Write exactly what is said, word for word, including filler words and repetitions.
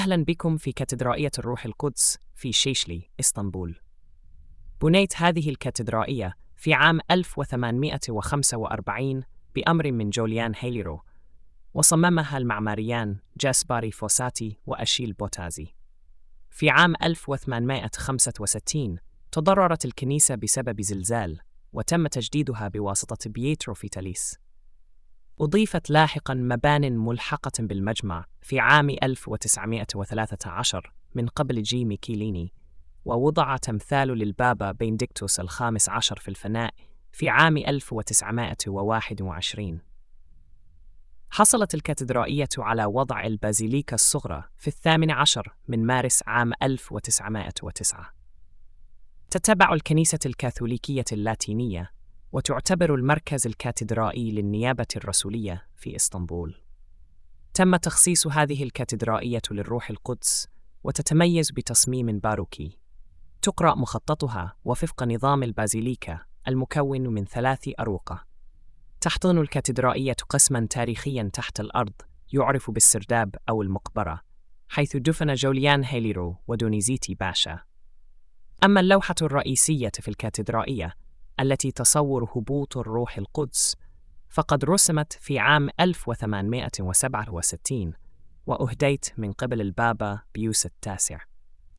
أهلاً بكم في كاتدرائية الروح القدس في شيشلي، إسطنبول. بنيت هذه الكاتدرائية في عام ألف وثمانمائة وخمسة وأربعين بأمر من جوليان هيليرو، وصممها المعماريان جاسباري فوساتي وأشيل بوتازي. في عام ألف وثمانمائة وخمسة وستين تضررت الكنيسة بسبب زلزال، وتم تجديدها بواسطة بييترو فيتاليس. أضيفت لاحقاً مبان ملحقة بالمجمع في عام ألف وتسعمائة وثلاثة عشر من قبل جي ميكيليني، ووضع تمثال للبابا بنديكتوس الخامس عشر في الفناء في عام ألف وتسعمائة وواحد وعشرين. حصلت الكاتدرائية على وضع البازيليكا الصغرى في الثامن عشر من مارس عام ألف وتسعمائة وتسعة. تتبع الكنيسة الكاثوليكية اللاتينية، وتعتبر المركز الكاتدرائي للنيابة الرسولية في إسطنبول. تم تخصيص هذه الكاتدرائية للروح القدس، وتتميز بتصميم باروكي. تقرأ مخططها وفق نظام البازيليكا المكون من ثلاث أروقة. تحتضن الكاتدرائية قسماً تاريخياً تحت الأرض يعرف بالسرداب أو المقبرة، حيث دفن جوليان هيليرو ودونيزيتي باشا. أما اللوحة الرئيسية في الكاتدرائية التي تصور هبوط الروح القدس، فقد رسمت في عام ألف وثمانمائة وسبعة وستين، وأهديت من قبل البابا بيوس التاسع.